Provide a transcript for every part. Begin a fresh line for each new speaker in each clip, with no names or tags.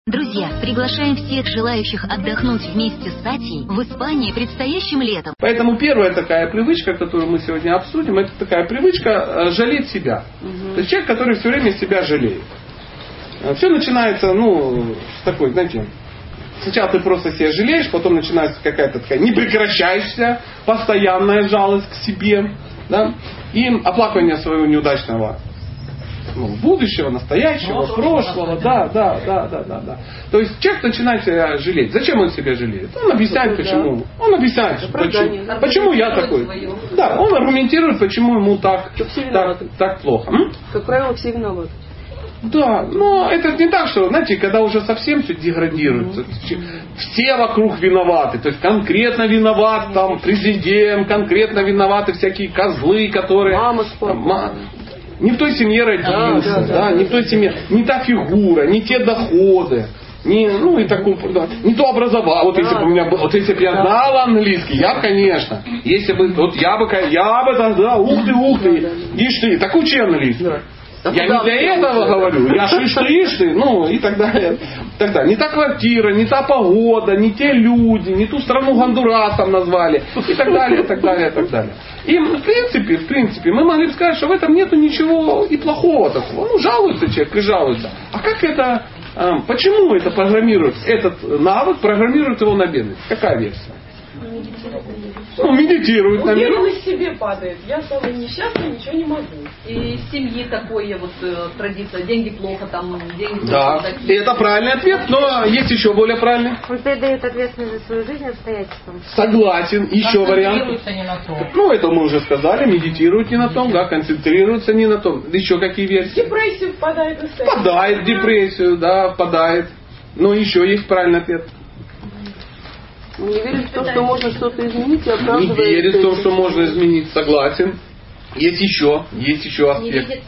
Друзья, приглашаем всех желающих отдохнуть вместе с Сатьей в Испании предстоящим летом.
Поэтому первая такая привычка, которую мы сегодня обсудим, это такая привычка жалеть себя. То есть человек, который все время себя жалеет. Все начинается, с такой, знаете, сначала ты просто себя жалеешь, потом начинается какая-то такая непрекращающаяся, постоянная жалость к себе, да, и оплакивание своего неудачного будущего, настоящего, прошлого, да. То есть человек начинает себя жалеть. Зачем он себя жалеет? Он объясняет, почему. Он объясняет, почему я такой. Да, он аргументирует, почему ему так плохо.
Как правило, все виноваты.
Да, но это не так, что, знаете, когда уже совсем все деградируется, все вокруг виноваты, то есть конкретно виноват там президент, конкретно виноваты всякие козлы, которые...
Мама с папой.
Не в той семье родился, не в той семье, не та фигура, не те доходы, не то образование. Если бы я знал английский, конечно. Если бы, я бы тогда, ух ты, ишь ты, так учи английский. Я не для этого говорю, я ишь ты, и так далее. Не та квартира, не та погода, не те люди, не ту страну Гондурасом назвали, и так далее. И в принципе, мы могли бы сказать, что в этом нету ничего и плохого такого. Жалуется человек и жалуется. А как это, почему это программирует, этот навык программирует его на бедность? Какая версия? Медитирует на
бедность. Он из себе падает. Я стала несчастной, ничего не могу.
И из семьи такое традиция. Деньги плохо, деньги плохо.
Да, и это правильный ответ, но есть еще более правильный.
Он передает ответственность за свою жизнь обстоятельствам.
Согласен. Еще вариант.
Концентрируется не на том.
Это мы уже сказали. Медитирует не на том, концентрируется не на том. Еще какие версии?
Депрессию впадает.
Впадает в депрессию, впадает. Но еще есть правильный ответ.
Не верит в то, что можно что-то изменить, и оправдывает.
Не верит в то, что можно изменить, согласен. Есть еще аспект.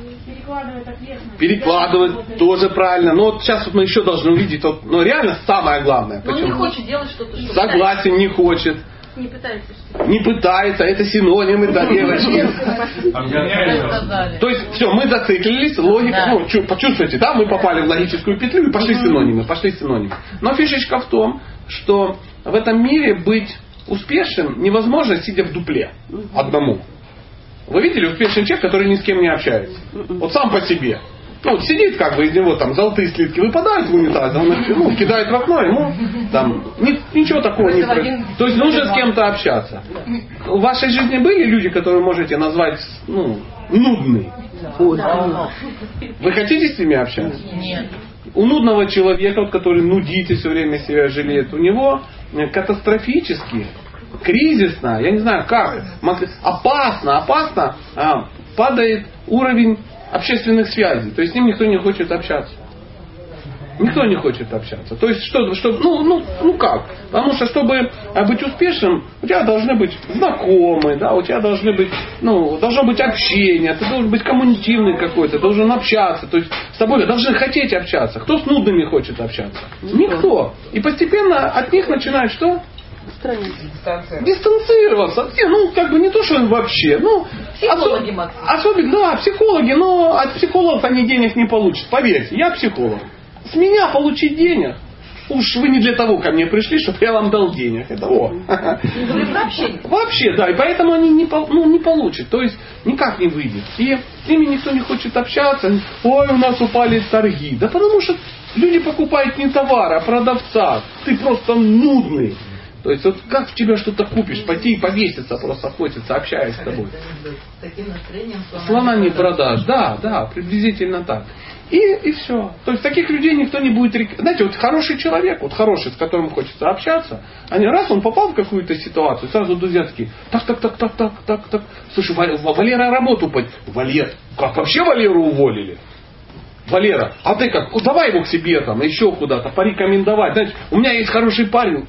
Перекладывать тоже правильно. Но сейчас мы еще должны увидеть, реально самое главное.
Он не хочет делать что-то.
Согласен, не хочет. Не пытается, это синонимы, девочки. То есть, все, мы зациклились, логика, почувствуйте, мы попали в логическую петлю и пошли синонимы. Но фишечка в том, что в этом мире быть успешным невозможно, сидя в дупле одному. Вы видели успешный человек, который ни с кем не общается? Сам по себе. Сидит из него золотые слитки выпадают в унитаз, он их кидает в окно, ему ничего такого не происходит. То есть нужно с кем-то общаться. В вашей жизни были люди, которые можете назвать нудные? Вы хотите с ними общаться?
Нет.
У нудного человека, который нудит и все время себя жалеет, у него катастрофически, кризисно, я не знаю как, опасно падает уровень общественных связей. То есть с ним никто не хочет общаться. Никто не хочет общаться. То есть, как? Потому что, чтобы быть успешным, у тебя должны быть знакомые, у тебя должно быть общение, ты должен быть коммуникативный какой-то, должен общаться. То есть, с тобой должны хотеть общаться. Кто с нудными хочет общаться? Никто. И постепенно от них начинает что? Дистанцироваться. Не то, что вообще.
Психологи,
особенно, психологи, но от психологов они денег не получат. Поверьте, я психолог. С меня получить денег. Уж вы не для того ко мне пришли, чтобы я вам дал денег. Это Вообще, да. И поэтому они не получат. То есть никак не выйдет. И с ними никто не хочет общаться. Ой, у нас упали торги. Да потому что люди покупают не товар, а продавца. Ты просто нудный. То есть как в тебя что-то купишь, пойти и повеситься, просто охотиться, общаясь с тобой.
С таким настроением
слона не продашь. Да, приблизительно так. И все. То есть таких людей никто не будет... Знаете, хороший человек, с которым хочется общаться, он попал в какую-то ситуацию, сразу друзья такие, так. Слушай, Валера работу... Валер, как вообще Валеру уволили? Валера, а ты как? Давай его к себе еще куда-то порекомендовать. Знаете, у меня есть хороший парень.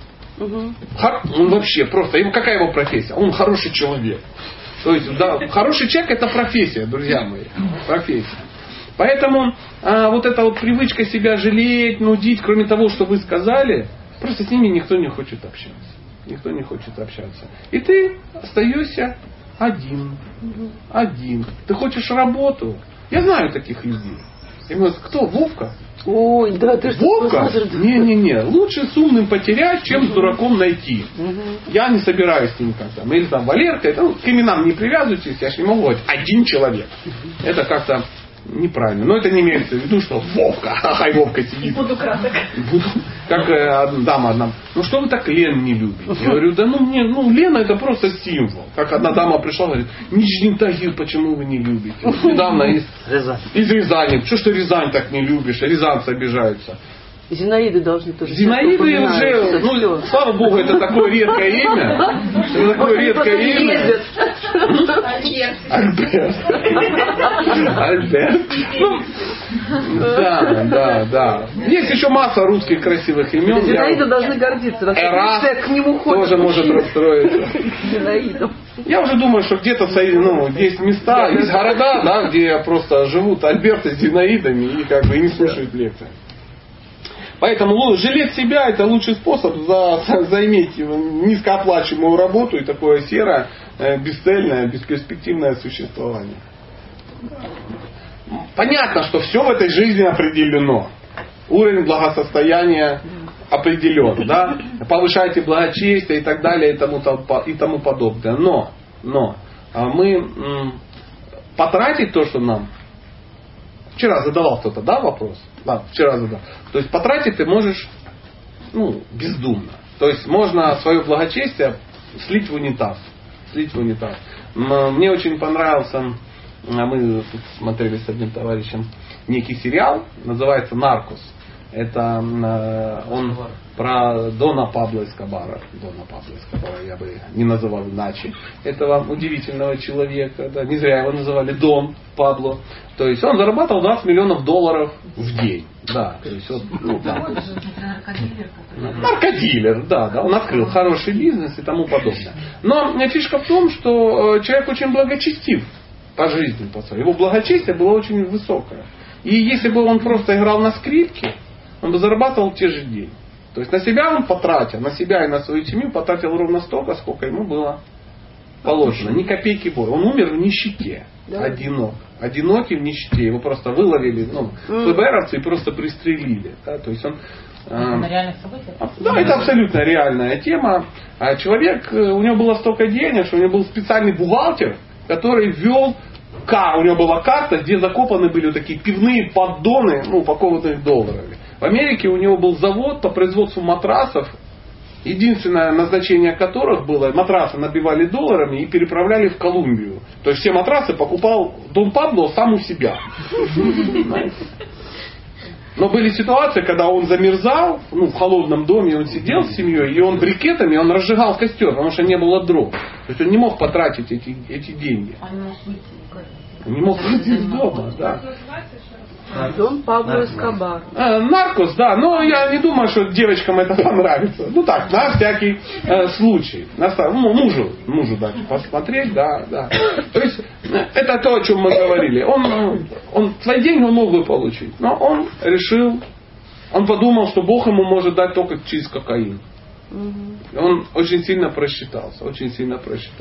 Он вообще просто... Какая его профессия? Он хороший человек. То есть, хороший человек это профессия, друзья мои. Профессия. Поэтому эта привычка себя жалеть, нудить, кроме того, что вы сказали, просто с ними никто не хочет общаться. И ты остаешься один. Ты хочешь работу? Я знаю таких людей. И мы говорим, кто? Вовка?
Ой, да, ты что?
Вовка? Не-не-не. Лучше с умным потерять, чем с дураком найти. Я не собираюсь с ним как-то. Или там Валерка. Это, к именам не привязывайтесь. Я же не могу говорить один человек. Это как-то неправильно. Но это не имеется в виду, что Вовка. Хай Вовка сидит.
Буду краток.
Как дама одна. Ну что вы так Лен не любите? Я говорю, да Лена это просто символ. Как одна дама пришла и говорит, Нижний Тагил, почему вы не любите? Недавно из Рязани. Что Рязань так не любишь? Рязанцы обижаются.
Зинаиды должны тоже.
Зинаиды уже, слава Богу, это такое редкое имя. Это такое редкое имя. Альберт. Да. Есть еще масса русских красивых имен.
Зинаиды должны гордиться.
Эрас
к нему
тоже может расстроиться.
Зинаидом.
Я уже думаю, что где-то есть места, есть города, да, где просто живут Альберты с Зинаидами и не слушают лекции. Поэтому жалеть себя — это лучший способ заиметь низкооплачиваемую работу и такое серое, бесцельное, бесперспективное существование. Понятно, что все в этой жизни определено. Уровень благосостояния определен. Да? Повышайте благочестие и так далее и тому подобное. Но мы потратить то, что нам... Вчера задавал кто-то, да, вопрос? Да, вчера задал. То есть потратить ты можешь бездумно. То есть можно свое благочестие слить в унитаз. Мне очень понравился, мы тут смотрели с одним товарищем некий сериал, называется «Наркос». Это он про Дона Пабло Эскобара. Я бы не называл иначе. Этого удивительного человека. Да, не зря его называли Дон Пабло. То есть он зарабатывал $20 миллионов в день. Да, то есть наркодилер, да. Он открыл хороший бизнес и тому подобное. Но фишка в том, что человек очень благочестив по жизни. Его благочестие было очень высокое. И если бы он просто играл на скрипке, он бы зарабатывал те же деньги. То есть на себя он потратил, на себя и на свою семью потратил ровно столько, сколько ему было положено. Ни копейки больше. Он умер в нищете. Да. Одинокий в нищете. Его просто выловили ФБРовцы и просто пристрелили. Да? То есть он...
На реальных событиях?
Да, это абсолютно реальная тема. А человек, у него было столько денег, что у него был специальный бухгалтер, который вел... У него была карта, где закопаны были такие пивные поддоны, упакованные долларами. В Америке у него был завод по производству матрасов, единственное назначение которых было, матрасы набивали долларами и переправляли в Колумбию. То есть все матрасы покупал Дон Пабло сам у себя. Но были ситуации, когда он замерзал, в холодном доме, он сидел с семьей, и он брикетами, он разжигал костер, потому что не было дров. То есть он не мог потратить эти деньги. Он не мог выйти из дома, да.
Дон Пабло Эскобар.
Наркос, да, но я не думаю, что девочкам это понравится. На всякий случай. Мужу дать посмотреть, да. То есть, это то, о чем мы говорили. Он свои деньги он мог бы получить, но он решил, он подумал, что Бог ему может дать только через кокаин. Он очень сильно просчитался.
Почему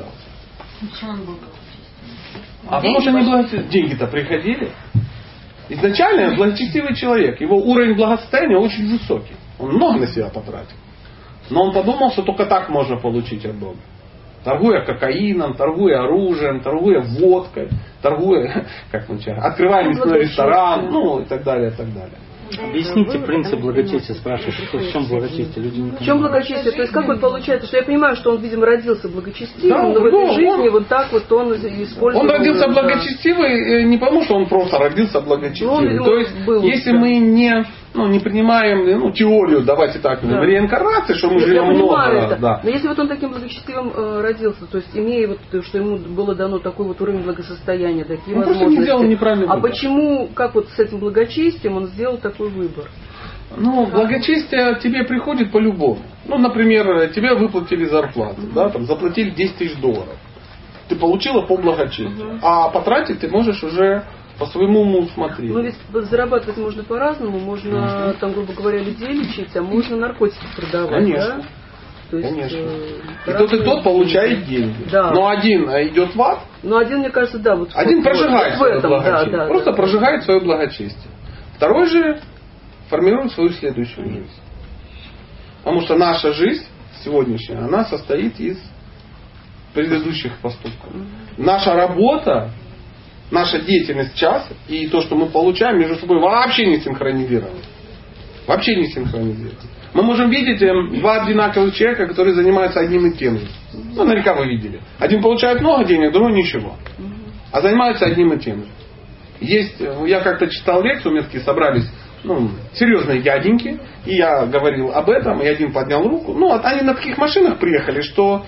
он был
потому что деньги-то приходили. Изначально благочестивый человек, его уровень благосостояния очень высокий. Он много на себя потратил. Но он подумал, что только так можно получить от Бога. Торгуя кокаином, торгуя оружием, торгуя водкой, открывая мясной ресторан, и так далее, и так далее.
Объясните принцип благочестия, спрашивают, в чем благочестие? Люди не понимают.
В чем благочестие? То есть как вот получается, что я понимаю, что он, видимо, родился благочестивым, но в этой жизни вот так вот он использовал...
Он родился благочестивый не потому, что он просто родился благочестивым. То есть, если мы не принимаем теорию, давайте так, реинкарнации, что мы живем много. Да.
Но если вот он таким благочестивым родился, то есть имея что ему было дано такой вот уровень благосостояния, такие возможности.
Не сделал неправильный выбор.
Почему, как вот с этим благочестием он сделал такой выбор?
Благочестие тебе приходит по-любому. Например, тебе выплатили зарплату, заплатили $10 000. Ты получила по благочестию. А потратить ты можешь уже по своему уму смотреть.
Ведь зарабатывать можно по-разному. Можно, грубо говоря, людей лечить, а можно наркотики продавать.
Конечно.
Да? То есть,
конечно. И тот получает деньги.
Да.
Но один идет в ад.
Но один, мне кажется,
один прожигает свое благочестие. Просто прожигает свое благочестие. Второй же формирует свою следующую жизнь. Потому что наша жизнь сегодняшняя, она состоит из предыдущих поступков. Наша работа, наша деятельность сейчас и то, что мы получаем, между собой вообще не синхронизированы. Вообще не синхронизированы. Мы можем видеть два одинаковых человека, которые занимаются одним и тем же. Ну, наверняка вы видели. Один получает много денег, другой ничего. А занимаются одним и тем же. Я как-то читал лекцию, у меня такие собрались серьезные дяденьки, и я говорил об этом, и один поднял руку. Они на таких машинах приехали, что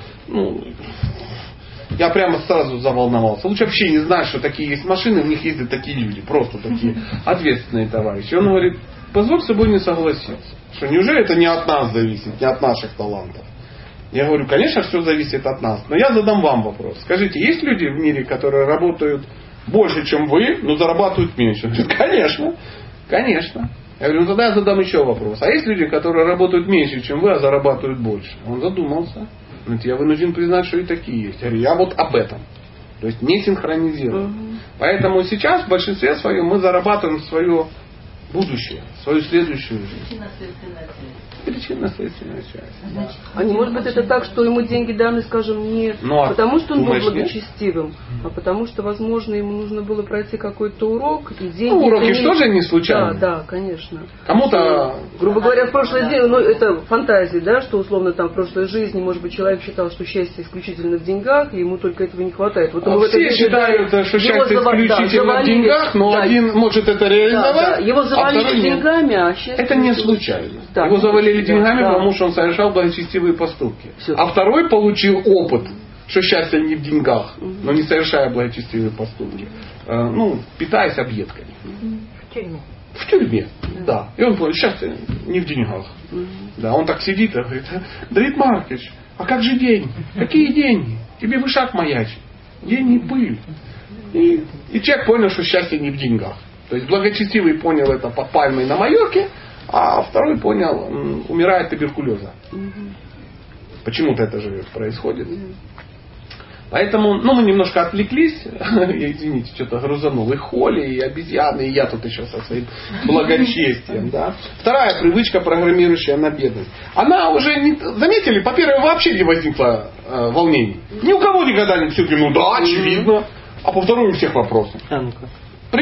я прямо сразу заволновался. Лучше вообще не знать, что такие есть машины, в них ездят такие люди, просто такие ответственные товарищи. Он говорит, позволь с собой не согласиться. Что неужели это не от нас зависит, не от наших талантов? Я говорю, конечно, все зависит от нас. Но я задам вам вопрос. Скажите, есть люди в мире, которые работают больше, чем вы, но зарабатывают меньше? Он говорит, конечно. Конечно. Я говорю, тогда я задам еще вопрос. А есть люди, которые работают меньше, чем вы, а зарабатывают больше? Он задумался. Говорит, я вынужден признать, что и такие есть. Я говорю, я вот об этом. То есть не синхронизируем. Поэтому сейчас в большинстве своем мы зарабатываем свое будущее, свою следующую жизнь. Причинно-следственная связь.
А не может быть это так, что ему деньги даны, скажем, не потому, что он был благочестивым, а потому что, возможно, ему нужно было пройти какой-то урок, и деньги...
Уроки же тоже не случайно.
Да, конечно.
Кому-то...
Грубо говоря, в прошлой жизни, это фантазия, да, что условно там в прошлой жизни, может быть, человек считал, что счастье исключительно в деньгах, и ему только этого не хватает. Вот
все считают, что счастье исключительно в деньгах, но один может это реализовать,
его завалили деньгами, а счастье...
Это не случайно. Его завалили деньгами, потому что он совершал благочестивые поступки. А второй получил опыт, что счастье не в деньгах, но не совершая благочестивые поступки. Питаясь объедками. В тюрьме, да. И он понял, счастье не в деньгах. Да, он так сидит и говорит, Давид Маркович, а как же деньги? Какие деньги? Тебе в ушах маячит. Деньги пыль. И человек понял, что счастье не в деньгах. То есть благочестивый понял это под пальмой на Майорке, а второй понял, умирает от туберкулеза. Почему-то это же происходит. Поэтому, мы немножко отвлеклись. Я, извините, что-то грузанул. И Холли, и обезьяны, и я тут еще со своим благочестием. Да? Вторая привычка, программирующая на бедность. Она уже, заметили, по первой вообще не возникло волнений. Ни у кого никогда не все-таки, да, очевидно. А по второй у всех вопросы.
Ну-ка.